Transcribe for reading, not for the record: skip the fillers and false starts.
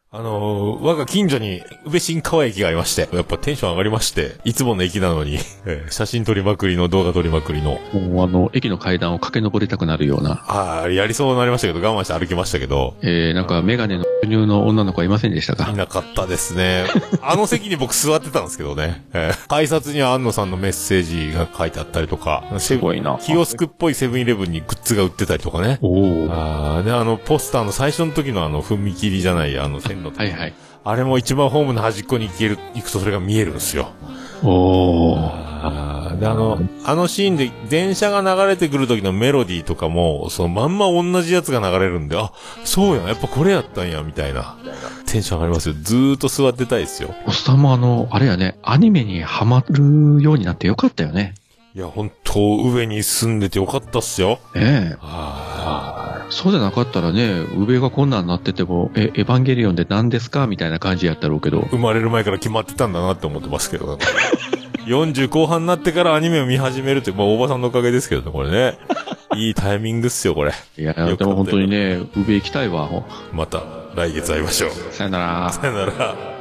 我が近所に宇部新川駅がありまして、やっぱテンション上がりまして、いつもの駅なのに、写真撮りまくりの動画撮りまくりの。 もう駅の階段を駆け上りたくなるような。 やりそうになりましたけど、我慢して歩きましたけど。 なんかメガネの巨乳の女の子はいませんでしたか？ いなかったですね。あの席に僕座ってたんですけどね。改札には安野さんのメッセージが書いてあったりとか、 すごいな。 キオスクっぽいセブンイレブンにグッズが売ってたりとかね。で、ポスターの最初の時の踏切じゃない、線路とか。 はいはい。 あれも一番ホームの端っこに行くとそれが見えるんですよ。で、あのシーンで電車が流れてくる時のメロディーとかも、そのまんま同じやつが流れるんで、あ、そうや、やっぱこれやったんや、みたいな。テンション上がりますよ。ずーっと座ってたいですよ。 おっさんもあれやね、アニメにハマるようになってよかったよね。 いや、本当上に住んでてよかったっすよ。 そうじゃなかったらね、上がこんなんなってても、エヴァンゲリオンで何ですかみたいな感じやったろうけど。 生まれる前から決まってたんだなって思ってますけど。40後半になってからアニメを見始めるって、おばさんのおかげですけどね、これね。いいタイミングっすよ、これ。 いや、でも本当にね、上行きたいわ。 また来月会いましょう。 さよなら。 さよなら。